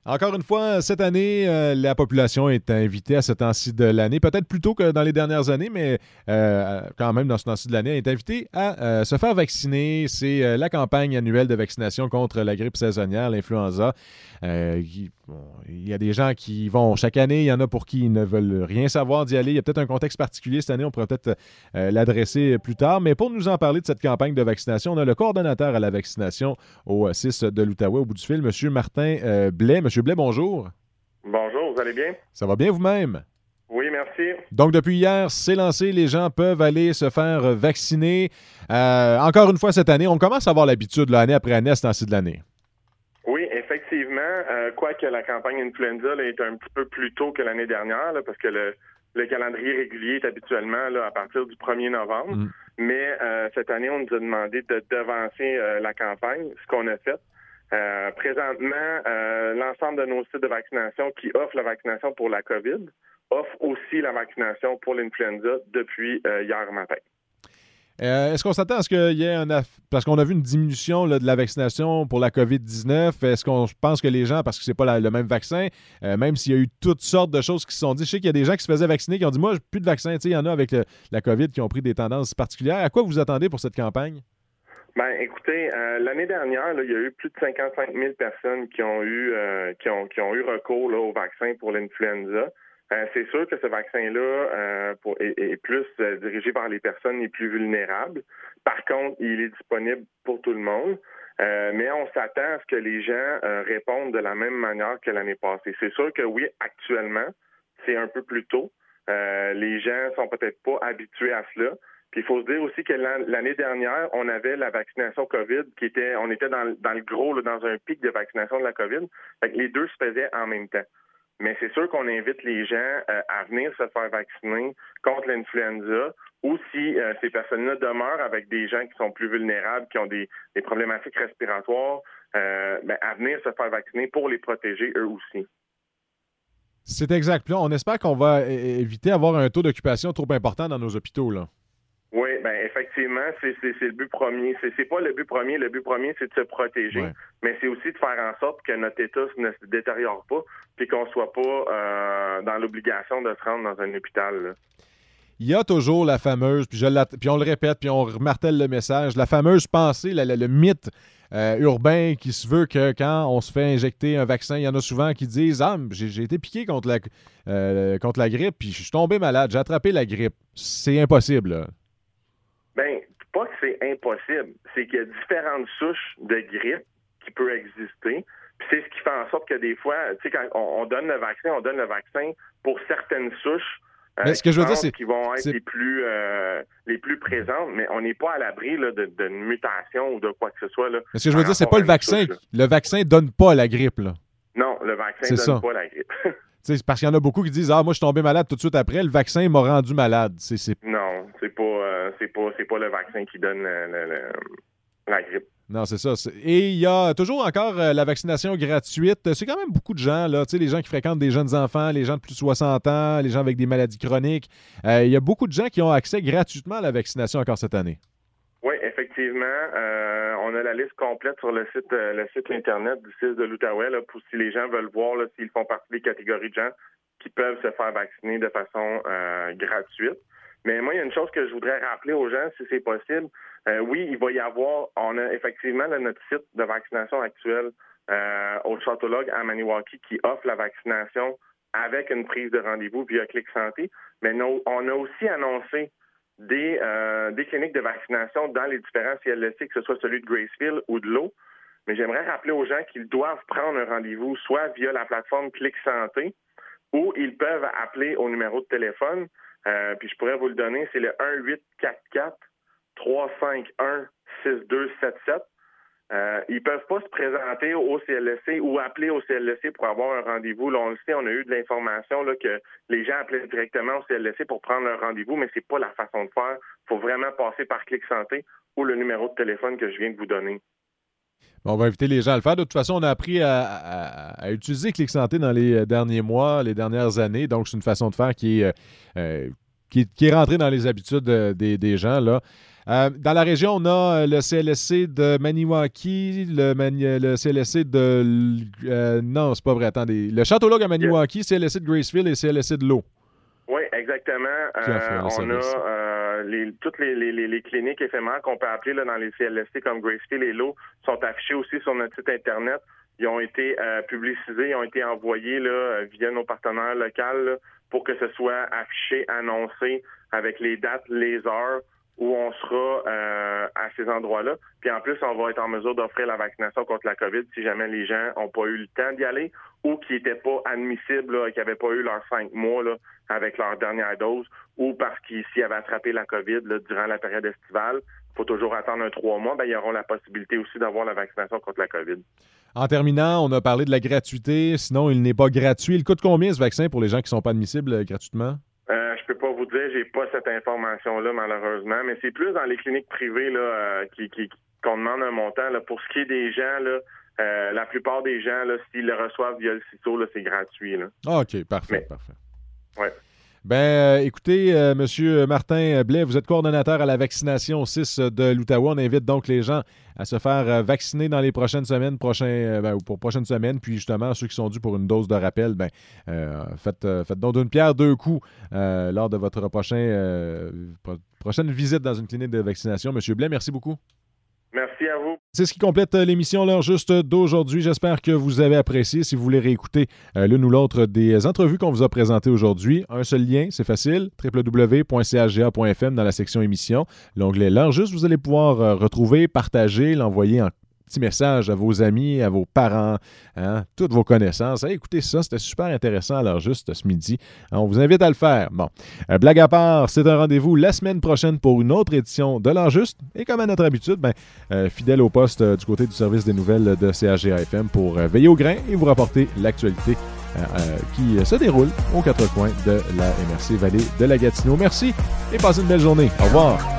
Encore une fois, cette année, la population est invitée à ce temps-ci de l'année, peut-être plus tôt que dans les dernières années, mais quand même dans ce temps-ci de l'année, elle est invitée à se faire vacciner. C'est la campagne annuelle de vaccination contre la grippe saisonnière, l'influenza. Il y a des gens qui y vont chaque année, il y en a pour qui ils ne veulent rien savoir d'y aller. Il y a peut-être un contexte particulier cette année, on pourrait peut-être l'adresser plus tard. Mais pour nous en parler de cette campagne de vaccination, on a le coordonnateur à la vaccination au CIS de l'Outaouais, au bout du fil, M. Martin Blais. M. Blais, bonjour. Bonjour, vous allez bien? Ça va bien vous-même? Oui, merci. Donc, depuis hier, c'est lancé, les gens peuvent aller se faire vacciner. Encore une fois, cette année, on commence à avoir l'habitude, là, année après année, à ce temps-ci de l'année. Oui, effectivement, quoique la campagne influenza là, est un petit peu plus tôt que l'année dernière, là, parce que le calendrier régulier est habituellement là, à partir du 1er novembre. Mais cette année, on nous a demandé de devancer la campagne, ce qu'on a fait. Présentement, l'ensemble de nos sites de vaccination qui offrent la vaccination pour la COVID offrent aussi la vaccination pour l'influenza depuis hier matin. Est-ce qu'on s'attend à ce qu'il y ait parce qu'on a vu une diminution là, de la vaccination pour la COVID-19, est-ce qu'on pense que les gens, parce que c'est pas le même vaccin, même s'il y a eu toutes sortes de choses qui se sont dites, je sais qu'il y a des gens qui se faisaient vacciner qui ont dit, moi, j'ai plus de vaccin, il y en a avec la COVID qui ont pris des tendances particulières. À quoi vous attendez pour cette campagne? Ben, écoutez, l'année dernière, là, il y a eu plus de 55 000 personnes qui ont eu recours là, au vaccin pour l'influenza. C'est sûr que ce vaccin-là est plus dirigé vers les personnes les plus vulnérables. Par contre, il est disponible pour tout le monde. Mais on s'attend à ce que les gens répondent de la même manière que l'année passée. C'est sûr que oui, actuellement, c'est un peu plus tôt. Les gens sont peut-être pas habitués à cela. Puis il faut se dire aussi que l'année dernière, on avait la vaccination COVID on était dans le gros, là, dans un pic de vaccination de la COVID. Fait que les deux se faisaient en même temps. Mais c'est sûr qu'on invite les gens à venir se faire vacciner contre l'influenza ou si ces personnes-là demeurent avec des gens qui sont plus vulnérables, qui ont des problématiques respiratoires, à venir se faire vacciner pour les protéger eux aussi. C'est exact. Puis là, on espère qu'on va éviter d'avoir un taux d'occupation trop important dans nos hôpitaux, là. Oui, effectivement, c'est le but premier. C'est pas le but premier. Le but premier, c'est de se protéger, mais c'est aussi de faire en sorte que notre état ne se détériore pas puis qu'on soit pas dans l'obligation de se rendre dans un hôpital, là. Il y a toujours la fameuse, puis on le répète, puis on martèle le message, la fameuse pensée, le mythe urbain qui se veut que quand on se fait injecter un vaccin, il y en a souvent qui disent « Ah, j'ai été piqué contre la grippe, puis je suis tombé malade, j'ai attrapé la grippe. » C'est impossible, là. Ben, pas que c'est impossible, c'est qu'il y a différentes souches de grippe qui peuvent exister. Puis c'est ce qui fait en sorte que des fois, tu sais, quand on donne le vaccin pour certaines souches mais ce que je veux dire, c'est qui vont être les plus présentes, mais on n'est pas à l'abri là, d'une mutation ou de quoi que ce soit. Là, mais ce que je veux dire, c'est pas le vaccin. Le vaccin donne pas la grippe, là. Non, le vaccin donne pas la grippe. Parce qu'il y en a beaucoup qui disent « Ah, moi, je suis tombé malade tout de suite après. Le vaccin m'a rendu malade. » Non, c'est pas le vaccin qui donne la grippe. Non, c'est ça. Et il y a toujours encore la vaccination gratuite. C'est quand même beaucoup de gens, là. Tu sais, les gens qui fréquentent des jeunes enfants, les gens de plus de 60 ans, les gens avec des maladies chroniques. Il y a beaucoup de gens qui ont accès gratuitement à la vaccination encore cette année. Oui, effectivement. On a la liste complète sur le site Internet du CIS de l'Outaouais là, pour si les gens veulent voir là, s'ils font partie des catégories de gens qui peuvent se faire vacciner de façon gratuite. Mais moi, il y a une chose que je voudrais rappeler aux gens, si c'est possible. Oui, il va y avoir, on a effectivement là, notre site de vaccination actuel au Château-Log à Maniwaki qui offre la vaccination avec une prise de rendez-vous via Clic Santé. Mais on a aussi annoncé des cliniques de vaccination dans les différents CLSC, que ce soit celui de Gracefield ou de l'eau. Mais j'aimerais rappeler aux gens qu'ils doivent prendre un rendez-vous soit via la plateforme Clic Santé ou ils peuvent appeler au numéro de téléphone. Puis je pourrais vous le donner, c'est le 1-844-351-6277. Ils peuvent pas se présenter au CLSC ou appeler au CLSC pour avoir un rendez-vous. Là, on le sait, on a eu de l'information là, que les gens appelaient directement au CLSC pour prendre leur rendez-vous, mais c'est pas la façon de faire. Il faut vraiment passer par Clic Santé ou le numéro de téléphone que je viens de vous donner. Bon, on va inviter les gens à le faire. De toute façon, on a appris à utiliser Clic Santé dans les derniers mois, les dernières années. Donc, c'est une façon de faire qui est rentrée dans les habitudes des gens, là. Dans la région, on a le CLSC de Maniwaki, le CLSC de... non, c'est pas vrai, attendez. Le Château-Lac à Maniwaki, CLSC de Graceville et CLSC de l'eau. Oui, exactement. On a toutes les cliniques éphémères qu'on peut appeler là, dans les CLSC comme Graceville et l'eau sont affichées aussi sur notre site Internet. Ils ont été publicisés, ils ont été envoyés là, via nos partenaires locaux là, pour que ce soit affiché, annoncé avec les dates, les heures où on sera à ces endroits-là. Puis en plus, on va être en mesure d'offrir la vaccination contre la COVID si jamais les gens n'ont pas eu le temps d'y aller ou qui n'étaient pas admissibles, là, qui n'avaient pas eu leurs 5 mois là, avec leur dernière dose ou parce qu'ils s'y avaient attrapé la COVID là, durant la période estivale. Il faut toujours attendre 3 mois. Ils auront la possibilité aussi d'avoir la vaccination contre la COVID. En terminant, on a parlé de la gratuité. Sinon, il n'est pas gratuit. Il coûte combien ce vaccin pour les gens qui ne sont pas admissibles gratuitement? Je peux pas vous dire, j'ai pas cette information-là, malheureusement, mais c'est plus dans les cliniques privées là, qu'on demande un montant. Là. Pour ce qui est des gens, là, la plupart des gens, là, s'ils le reçoivent via le CITO, là, c'est gratuit. Là. OK, parfait, parfait. Ouais. Écoutez, Monsieur Martin Blais, vous êtes coordonnateur à la vaccination 6 de l'Outaouais. On invite donc les gens à se faire vacciner dans les prochaines semaines, pour prochaines semaines. Puis justement, ceux qui sont dus pour une dose de rappel, faites donc d'une pierre deux coups lors de votre prochaine visite dans une clinique de vaccination. Monsieur Blais, merci beaucoup. Merci à vous. C'est ce qui complète l'émission L'heure juste d'aujourd'hui. J'espère que vous avez apprécié. Si vous voulez réécouter l'une ou l'autre des entrevues qu'on vous a présentées aujourd'hui, un seul lien, c'est facile, www.chga.fm dans la section émissions. L'onglet L'heure juste, vous allez pouvoir retrouver, partager, l'envoyer en petit message à vos amis, à vos parents, toutes vos connaissances. Écoutez ça, c'était super intéressant à l'heure juste ce midi. On vous invite à le faire. Bon, blague à part, c'est un rendez-vous la semaine prochaine pour une autre édition de l'heure juste. Et comme à notre habitude, fidèle au poste du côté du service des nouvelles de CHGA-FM pour veiller au grain et vous rapporter l'actualité qui se déroule aux 4 coins de la MRC Vallée de la Gatineau. Merci et passez une belle journée. Au revoir.